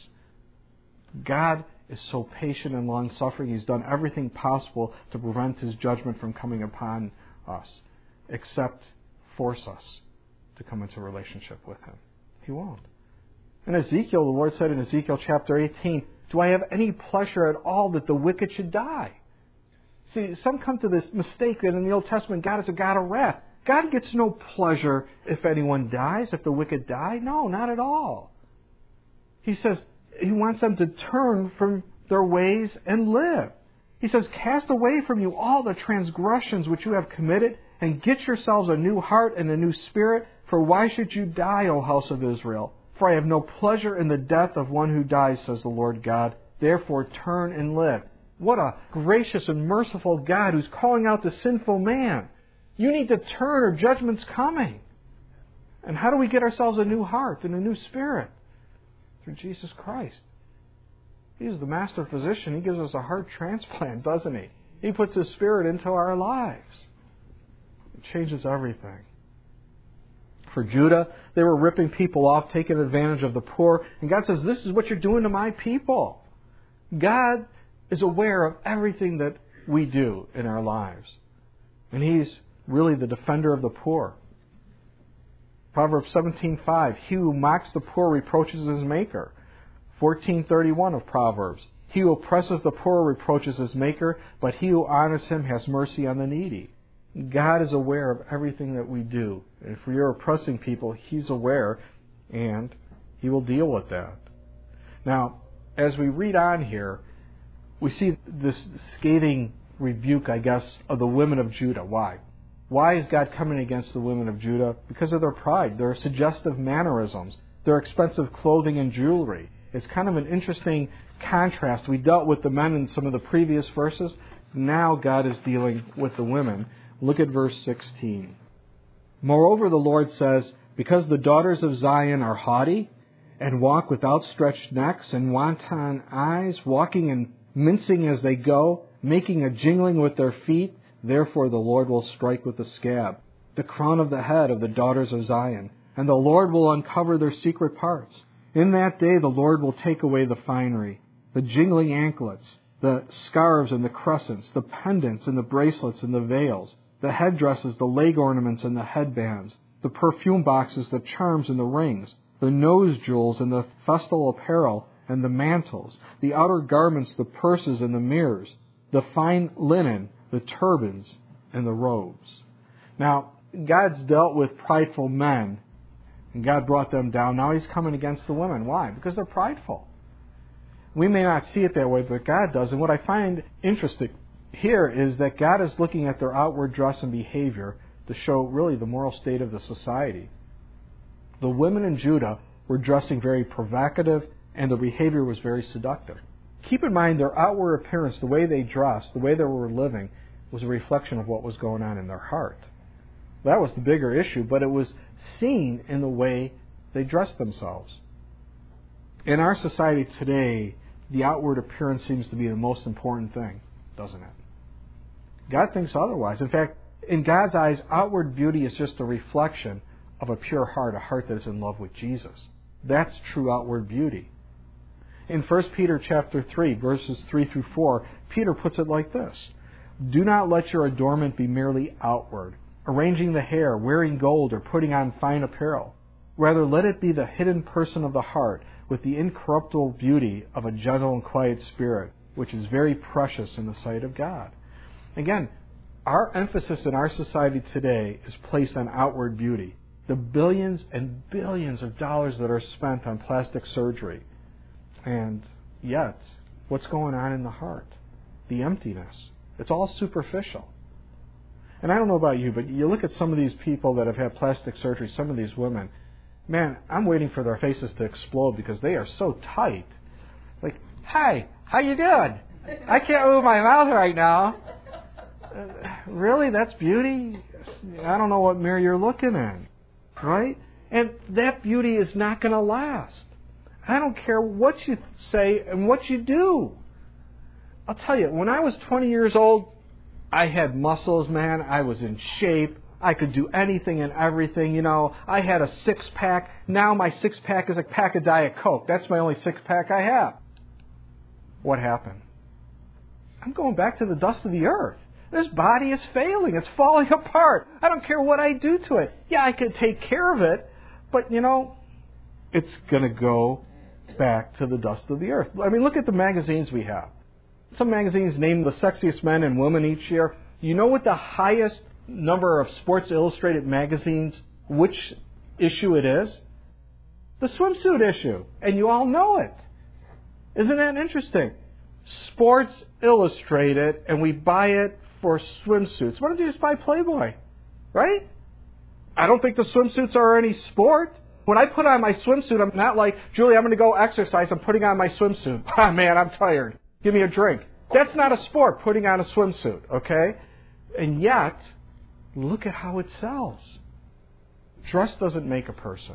God is so patient and long-suffering. He's done everything possible to prevent His judgment from coming upon us, except force us to come into a relationship with Him. He won't. In Ezekiel, the Lord said in Ezekiel chapter 18, do I have any pleasure at all that the wicked should die? See, some come to this mistake that in the Old Testament, God is a God of wrath. God gets no pleasure if anyone dies, if the wicked die. No, not at all. He says He wants them to turn from their ways and live. He says, cast away from you all the transgressions which you have committed, and get yourselves a new heart and a new spirit. For why should you die, O house of Israel? For I have no pleasure in the death of one who dies, says the Lord God. Therefore turn and live. What a gracious and merciful God who's calling out to sinful man. You need to turn or judgment's coming. And how do we get ourselves a new heart and a new spirit? Through Jesus Christ. He's the master physician. He gives us a heart transplant, doesn't He? He puts His Spirit into our lives. It changes everything. For Judah, they were ripping people off, taking advantage of the poor. And God says, this is what you're doing to my people. God is aware of everything that we do in our lives. And He's really the defender of the poor. Proverbs 17:5, he who mocks the poor reproaches his maker. 14:31 of Proverbs, he who oppresses the poor reproaches his maker, but he who honors him has mercy on the needy. God is aware of everything that we do. And if you're oppressing people, He's aware, and He will deal with that. Now, as we read on here, we see this scathing rebuke, I guess, of the women of Judah. Why? Why is God coming against the women of Judah? Because of their pride, their suggestive mannerisms, their expensive clothing and jewelry. It's kind of an interesting contrast. We dealt with the men in some of the previous verses. Now God is dealing with the women. Look at verse 16. Moreover, the Lord says, because the daughters of Zion are haughty, and walk with outstretched necks and wanton eyes, walking and mincing as they go, making a jingling with their feet, therefore the Lord will strike with the scab the crown of the head of the daughters of Zion, and the Lord will uncover their secret parts. In that day the Lord will take away the finery, the jingling anklets, the scarves and the crescents, the pendants and the bracelets and the veils, the headdresses, the leg ornaments and the headbands, the perfume boxes, the charms and the rings, the nose jewels and the festal apparel and the mantles, the outer garments, the purses and the mirrors, the fine linen, the turbans and the robes. Now, God's dealt with prideful men, and God brought them down. Now He's coming against the women. Why? Because they're prideful. We may not see it that way, but God does. And what I find interesting here is that God is looking at their outward dress and behavior to show really the moral state of the society. The women in Judah were dressing very provocative, and their behavior was very seductive. Keep in mind their outward appearance, the way they dressed, the way they were living, was a reflection of what was going on in their heart. That was the bigger issue, but it was seen in the way they dressed themselves. In our society today, the outward appearance seems to be the most important thing, doesn't it? God thinks otherwise. In fact, in God's eyes, outward beauty is just a reflection of a pure heart, a heart that is in love with Jesus. That's true outward beauty. In 1 Peter chapter 3, verses 3 through 4, Peter puts it like this: "Do not let your adornment be merely outward, arranging the hair, wearing gold, or putting on fine apparel. Rather, let it be the hidden person of the heart, with the incorruptible beauty of a gentle and quiet spirit, which is very precious in the sight of God." Again, our emphasis in our society today is placed on outward beauty. The billions and billions of dollars that are spent on plastic surgery. And yet, what's going on in the heart? The emptiness. It's all superficial. And I don't know about you, but you look at some of these people that have had plastic surgery, some of these women, man, I'm waiting for their faces to explode because they are so tight. Like, "Hi, how you doing? I can't move my mouth right now." Really? That's beauty? I don't know what mirror you're looking in. Right? And that beauty is not going to last. I don't care what you say and what you do. I'll tell you, when I was 20 years old, I had muscles, man. I was in shape. I could do anything and everything. You know, I had a six-pack. Now my six-pack is a pack of Diet Coke. That's my only six-pack I have. What happened? I'm going back to the dust of the earth. This body is failing. It's falling apart. I don't care what I do to it. Yeah, I could take care of it, but, you know, it's going to go back to the dust of the earth. I mean, look at the magazines we have. Some magazines name the sexiest men and women each year. You know what the highest number of Sports Illustrated magazines, which issue it is? The swimsuit issue. And you all know it. Isn't that interesting? Sports Illustrated, and we buy it for swimsuits. Why don't you just buy Playboy? Right? I don't think the swimsuits are any sport. When I put on my swimsuit, I'm not like, "Julie, I'm going to go exercise. I'm putting on my swimsuit." "Ah, man, I'm tired. Give me a drink." That's not a sport, putting on a swimsuit, okay? And yet, look at how it sells. Dress doesn't make a person.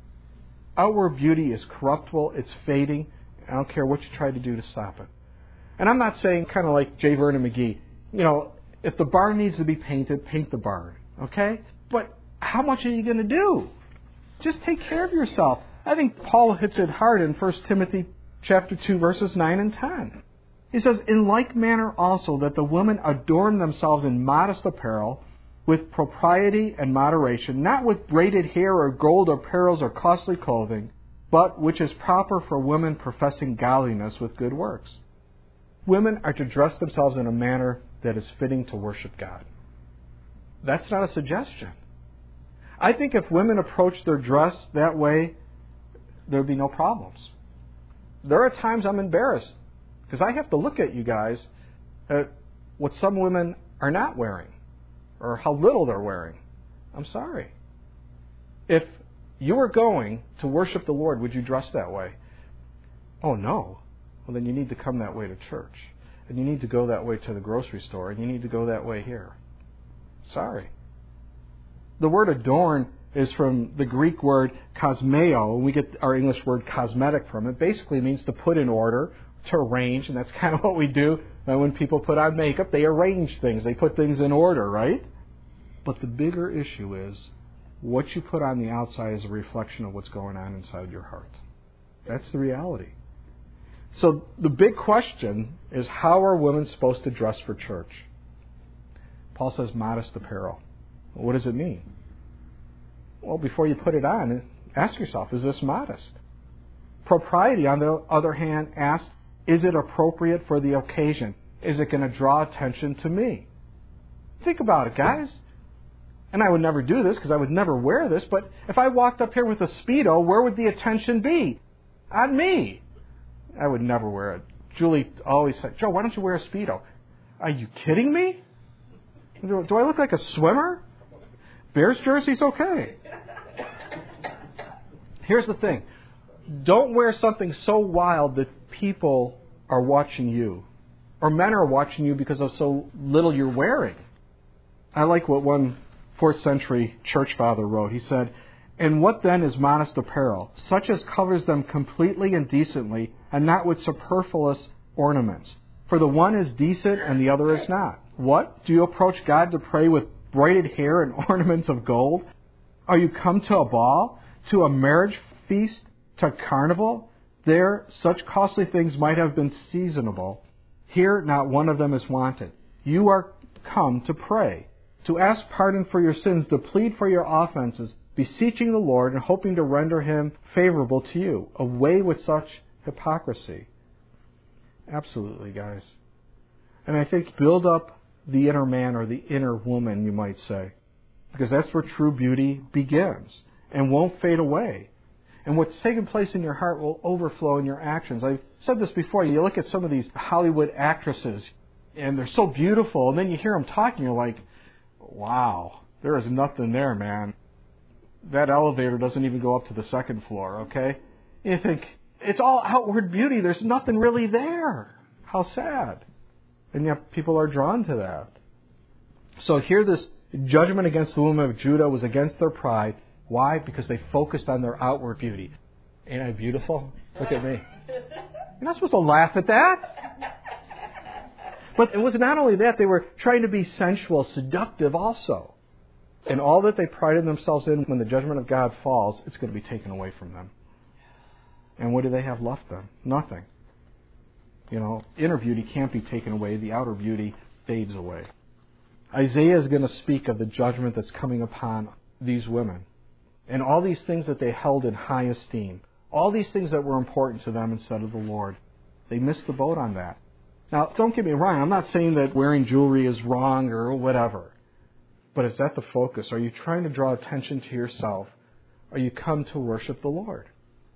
Outward beauty is corruptible. It's fading. I don't care what you try to do to stop it. And I'm not saying kind of like J. Vernon McGee, you know, if the barn needs to be painted, paint the barn, okay? But how much are you going to do? Just take care of yourself. I think Paul hits it hard in 1 Timothy chapter 2, verses 9 and 10. He says, "In like manner also that the women adorn themselves in modest apparel, with propriety and moderation, not with braided hair or gold or pearls or costly clothing, but which is proper for women professing godliness with good works." Women are to dress themselves in a manner that is fitting to worship God. That's not a suggestion. I think if women approach their dress that way, there would be no problems. There are times I'm embarrassed because I have to look at you guys at what some women are not wearing or how little they're wearing. I'm sorry. If you were going to worship the Lord, would you dress that way? Oh, no. Well, then you need to come that way to church. And you need to go that way to the grocery store. And you need to go that way here. Sorry. The word adorn is from the Greek word kosmeo, and we get our English word cosmetic from it. Basically means to put in order, to arrange, and that's kind of what we do when people put on makeup. They arrange things. They put things in order, right? But the bigger issue is what you put on the outside is a reflection of what's going on inside your heart. That's the reality. So the big question is, how are women supposed to dress for church? Paul says modest apparel. What does it mean? Well, before you put it on, ask yourself, is this modest? Propriety, on the other hand, asks, is it appropriate for the occasion? Is it going to draw attention to me? Think about it, guys. And I would never do this because I would never wear this, but if I walked up here with a Speedo, where would the attention be? On me. I would never wear it. Julie always said, "Joe, why don't you wear a Speedo?" Are you kidding me? Do I look like a swimmer? Bears jersey's okay. Here's the thing. Don't wear something so wild that people are watching you. Or men are watching you because of so little you're wearing. I like what one 4th century church father wrote. He said, "And what then is modest apparel? Such as covers them completely and decently, and not with superfluous ornaments. For the one is decent and the other is not. What? Do you approach God to pray with braided hair and ornaments of gold? Are you come to a ball? To a marriage feast? To a carnival? There such costly things might have been seasonable. Here not one of them is wanted. You are come to pray, to ask pardon for your sins, to plead for your offenses, beseeching the Lord and hoping to render Him favorable to you. Away with such hypocrisy." Absolutely, guys. And I think build up the inner man or the inner woman, you might say, because that's where true beauty begins and won't fade away. And what's taken place in your heart will overflow in your actions. I've said this before. You look at some of these Hollywood actresses, and they're so beautiful, and then you hear them talking, you're like, wow, there is nothing there, man. That elevator doesn't even go up to the 2nd floor, okay? You think, it's all outward beauty. There's nothing really there. How sad. And yet people are drawn to that. So here this judgment against the women of Judah was against their pride. Why? Because they focused on their outward beauty. Ain't I beautiful? Look at me. You're not supposed to laugh at that. But it was not only that, they were trying to be sensual, seductive also. And all that they prided themselves in, when the judgment of God falls, it's going to be taken away from them. And what do they have left then? Nothing. Inner beauty can't be taken away. The outer beauty fades away. Isaiah is going to speak of the judgment that's coming upon these women. And all these things that they held in high esteem. All these things that were important to them instead of the Lord. They missed the boat on that. Now, don't get me wrong. I'm not saying that wearing jewelry is wrong or whatever. But is that the focus? Are you trying to draw attention to yourself? Or you come to worship the Lord?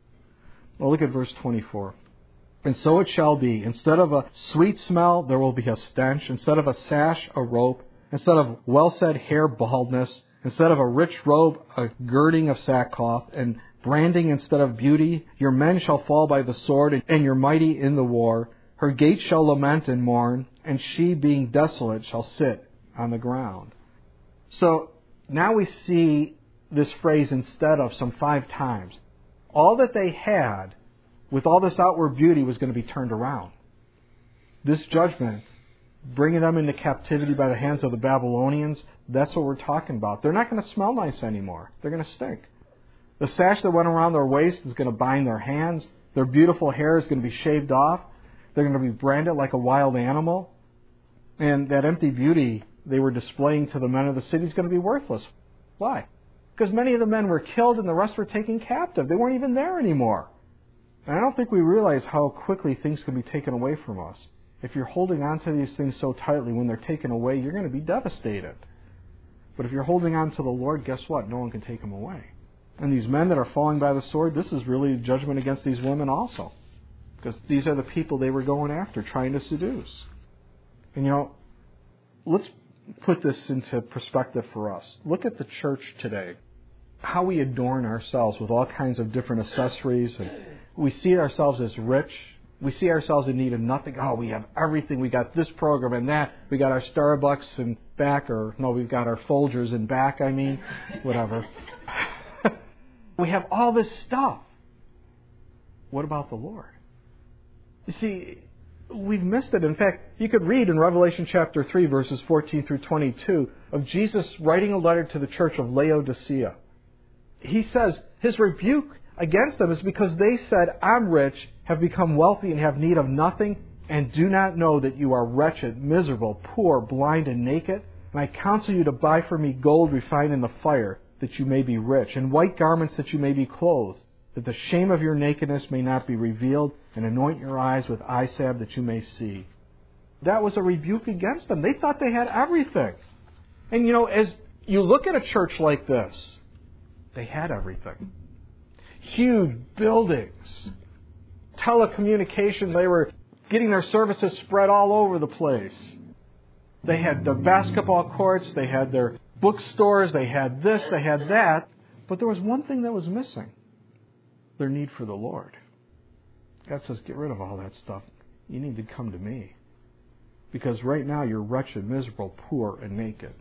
Well, look at verse 24. "And so it shall be. Instead of a sweet smell, there will be a stench. Instead of a sash, a rope. Instead of well-set hair, baldness. Instead of a rich robe, a girding of sackcloth, and branding instead of beauty. Your men shall fall by the sword, and your mighty in the war. Her gates shall lament and mourn, and she, being desolate, shall sit on the ground." So now we see this phrase "instead of" some 5 times. All that they had with all this outward beauty was going to be turned around. This judgment, bringing them into captivity by the hands of the Babylonians, that's what we're talking about. They're not going to smell nice anymore. They're going to stink. The sash that went around their waist is going to bind their hands. Their beautiful hair is going to be shaved off. They're going to be branded like a wild animal. And that empty beauty they were displaying to the men of the city is going to be worthless. Why? Because many of the men were killed and the rest were taken captive. They weren't even there anymore. And I don't think we realize how quickly things can be taken away from us. If you're holding on to these things so tightly, when they're taken away, you're going to be devastated. But if you're holding on to the Lord, guess what? No one can take them away. And these men that are falling by the sword, this is really judgment against these women also. Because these are the people they were going after, trying to seduce. And let's put this into perspective for us. Look at the church today. How we adorn ourselves with all kinds of different accessories. And we see ourselves as rich. We see ourselves in need of nothing. Oh, we have everything. We got this program and that. We got our Starbucks in back. We've got our Folgers in back, whatever. We have all this stuff. What about the Lord? You see, we've missed it. In fact, you could read in Revelation chapter 3, verses 14 through 22, of Jesus writing a letter to the church of Laodicea. He says his rebuke against them is because they said, "I'm rich, have become wealthy, and have need of nothing, and do not know that you are wretched, miserable, poor, blind, and naked. And I counsel you to buy for me gold refined in the fire, that you may be rich, and white garments that you may be clothed, that the shame of your nakedness may not be revealed, and anoint your eyes with eye salve that you may see." That was a rebuke against them. They thought they had everything. And as you look at a church like this, they had everything. Huge buildings, telecommunications, they were getting their services spread all over the place. They had the basketball courts, they had their bookstores, they had this, they had that. But there was one thing that was missing. their need for the Lord. God says, get rid of all that stuff. You need to come to me. Because right now you're wretched, miserable, poor, and naked.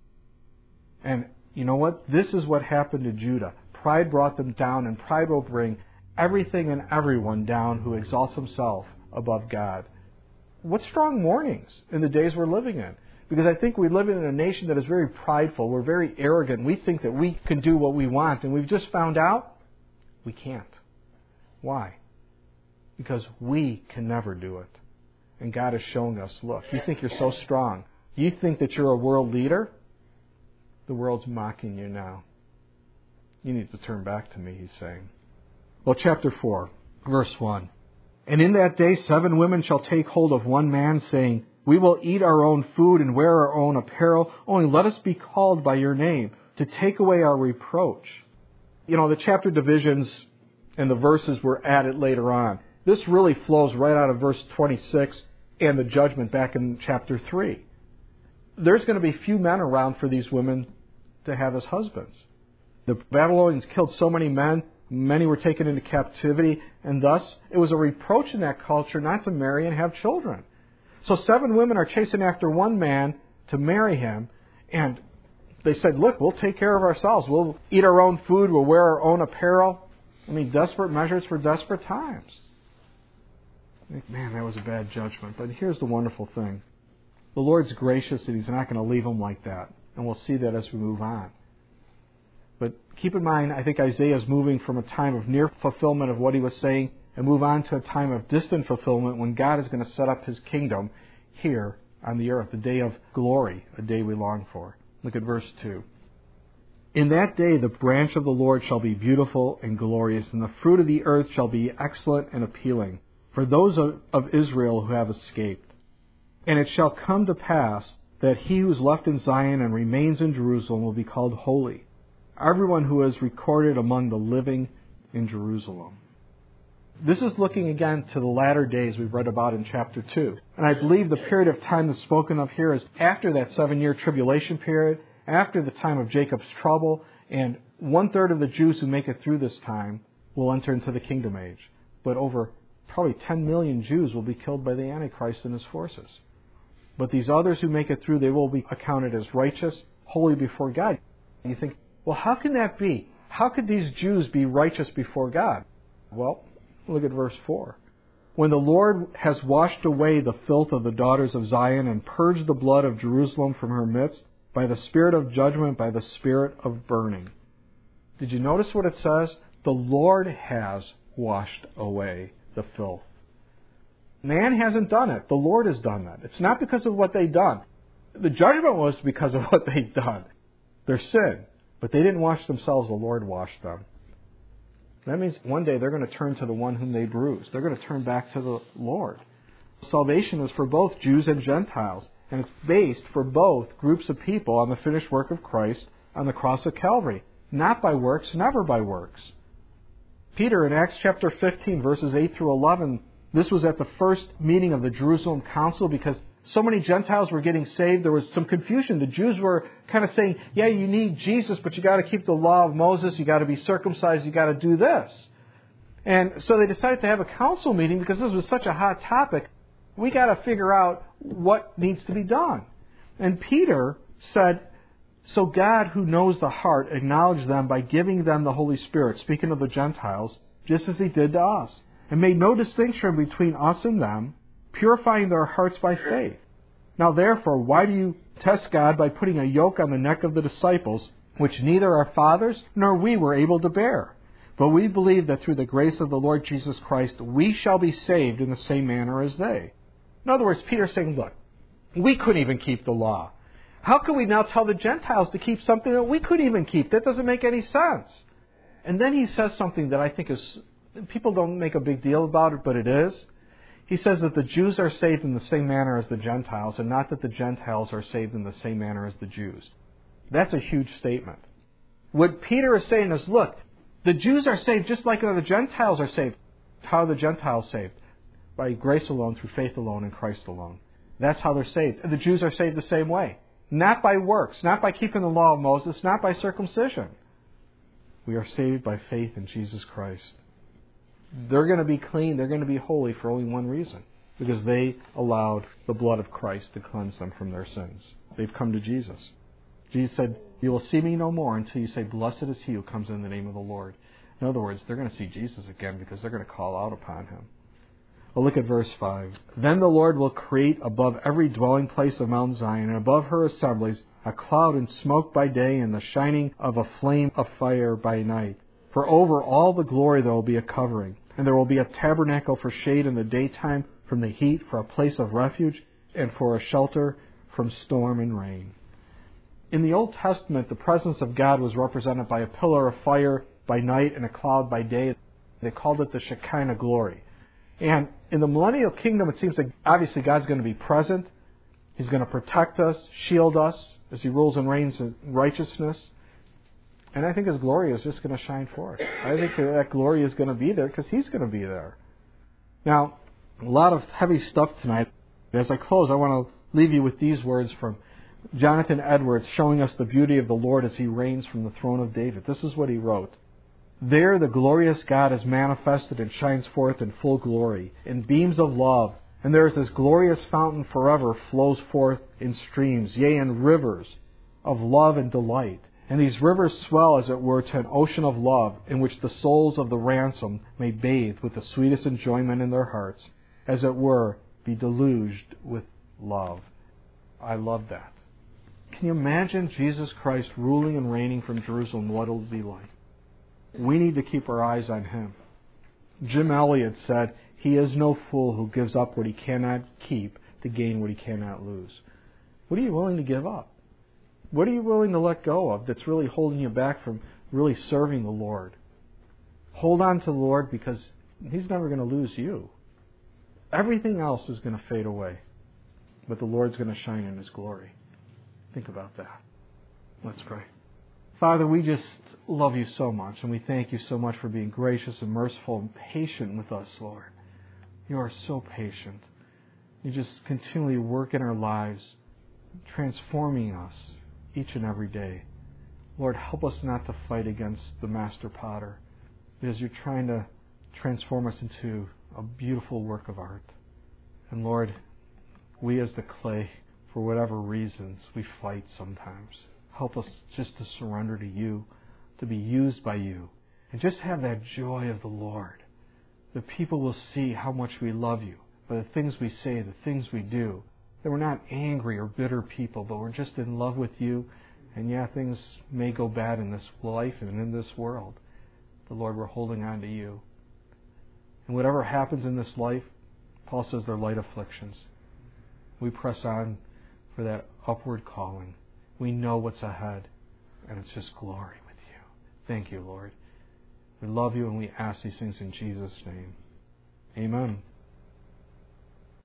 And you know what? This is what happened to Judah. Pride brought them down, and pride will bring everything and everyone down who exalts himself above God. What strong warnings in the days we're living in. Because I think we live in a nation that is very prideful. We're very arrogant. We think that we can do what we want. And we've just found out we can't. Why? Because we can never do it. And God is showing us, look, you think you're so strong. You think that you're a world leader? The world's mocking you now. You need to turn back to me, he's saying. Well, chapter 4, verse 1. And in that day 7 women shall take hold of one man, saying, we will eat our own food and wear our own apparel. Only let us be called by your name, to take away our reproach. You know, the chapter divisions and the verses were added later on. This really flows right out of verse 26 and the judgment back in chapter 3. There's going to be few men around for these women to have as husbands. The Babylonians killed so many men. Many were taken into captivity, and thus it was a reproach in that culture not to marry and have children. So 7 women are chasing after one man to marry him, and they said, look, we'll take care of ourselves. We'll eat our own food. We'll wear our own apparel. I mean, desperate measures for desperate times. I think, man, that was a bad judgment. But here's the wonderful thing. The Lord's gracious and He's not going to leave them like that. And we'll see that as we move on. But keep in mind, I think Isaiah is moving from a time of near fulfillment of what he was saying and move on to a time of distant fulfillment when God is going to set up His kingdom here on the earth, a day of glory, a day we long for. Look at verse 2. In that day the branch of the Lord shall be beautiful and glorious, and the fruit of the earth shall be excellent and appealing, for those of Israel who have escaped. And it shall come to pass that he who is left in Zion and remains in Jerusalem will be called holy, everyone who is recorded among the living in Jerusalem. This is looking again to the latter days we've read about in chapter 2. And I believe the period of time that's spoken of here is after that 7-year tribulation period, after the time of Jacob's trouble, and 1/3 of the Jews who make it through this time will enter into the kingdom age. But over probably 10 million Jews will be killed by the Antichrist and his forces. But these others who make it through, they will be accounted as righteous, holy before God. And you think, well, how can that be? How could these Jews be righteous before God? Well, look at verse 4. When the Lord has washed away the filth of the daughters of Zion and purged the blood of Jerusalem from her midst, by the spirit of judgment, by the spirit of burning. Did you notice what it says? The Lord has washed away the filth. Man hasn't done it. The Lord has done that. It's not because of what they've done. The judgment was because of what they've done. Their sin. But they didn't wash themselves. The Lord washed them. That means one day they're going to turn to the one whom they bruised. They're going to turn back to the Lord. Salvation is for both Jews and Gentiles. And it's based for both groups of people on the finished work of Christ on the cross of Calvary. Not by works, never by works. Peter in Acts chapter 15, verses 8 through 11, this was at the first meeting of the Jerusalem Council because so many Gentiles were getting saved. There was some confusion. The Jews were kind of saying, yeah, you need Jesus, but you got to keep the law of Moses. You got to be circumcised. You got to do this. And so they decided to have a council meeting because this was such a hot topic. We got to figure out what needs to be done. And Peter said, so God, who knows the heart, acknowledged them by giving them the Holy Spirit, speaking of the Gentiles, just as He did to us, and made no distinction between us and them, purifying their hearts by faith. Now therefore, why do you test God by putting a yoke on the neck of the disciples, which neither our fathers nor we were able to bear? But we believe that through the grace of the Lord Jesus Christ, we shall be saved in the same manner as they. In other words, Peter's saying, look, we couldn't even keep the law. How can we now tell the Gentiles to keep something that we couldn't even keep? That doesn't make any sense. And then he says something that I think is, people don't make a big deal about it, but it is. He says that the Jews are saved in the same manner as the Gentiles, and not that the Gentiles are saved in the same manner as the Jews. That's a huge statement. What Peter is saying is, look, the Jews are saved just like the Gentiles are saved. How are the Gentiles saved? By grace alone, through faith alone, in Christ alone. That's how they're saved. And the Jews are saved the same way. Not by works, not by keeping the law of Moses, not by circumcision. We are saved by faith in Jesus Christ. they're going to be clean, they're going to be holy for only one reason. Because they allowed the blood of Christ to cleanse them from their sins. They've come to Jesus. Jesus said, you will see me no more until you say, blessed is he who comes in the name of the Lord. In other words, they're going to see Jesus again because they're going to call out upon him. Well, look at verse 5. Then the Lord will create above every dwelling place of Mount Zion and above her assemblies a cloud and smoke by day and the shining of a flame of fire by night. For over all the glory there will be a covering, and there will be a tabernacle for shade in the daytime from the heat, for a place of refuge, and for a shelter from storm and rain. In the Old Testament, the presence of God was represented by a pillar of fire by night and a cloud by day. They called it the Shekinah glory. And in the millennial kingdom, it seems that obviously God's going to be present. He's going to protect us, shield us, as he rules and reigns in righteousness. And I think his glory is just going to shine forth. I think that glory is going to be there because he's going to be there. Now, a lot of heavy stuff tonight. As I close, I want to leave you with these words from Jonathan Edwards, showing us the beauty of the Lord as he reigns from the throne of David. This is what he wrote. There the glorious God is manifested and shines forth in full glory, in beams of love, and there is this glorious fountain forever flows forth in streams, yea, in rivers of love and delight. And these rivers swell, as it were, to an ocean of love, in which the souls of the ransomed may bathe with the sweetest enjoyment in their hearts, as it were, be deluged with love. I love that. Can you imagine Jesus Christ ruling and reigning from Jerusalem, what it'll be like? We need to keep our eyes on him. Jim Elliot said, he is no fool who gives up what he cannot keep to gain what he cannot lose. What are you willing to give up? What are you willing to let go of that's really holding you back from really serving the Lord? Hold on to the Lord because he's never going to lose you. Everything else is going to fade away, but the Lord's going to shine in his glory. Think about that. Let's pray. Father, we just love you so much, and we thank you so much for being gracious and merciful and patient with us, Lord. You are so patient. You just continually work in our lives, transforming us each and every day. Lord, help us not to fight against the master potter, because you're trying to transform us into a beautiful work of art. And Lord, we as the clay, for whatever reasons, we fight sometimes. Help us just to surrender to you, to be used by you, and just have that joy of the Lord. The people will see how much we love you by the things we say, the things we do. That we're not angry or bitter people, but we're just in love with you. And yeah, things may go bad in this life and in this world. But Lord, we're holding on to you. And whatever happens in this life, Paul says they're light afflictions. We press on for that upward calling. We know what's ahead, and it's just glory with you. Thank you, Lord. We love you, and we ask these things in Jesus' name. Amen.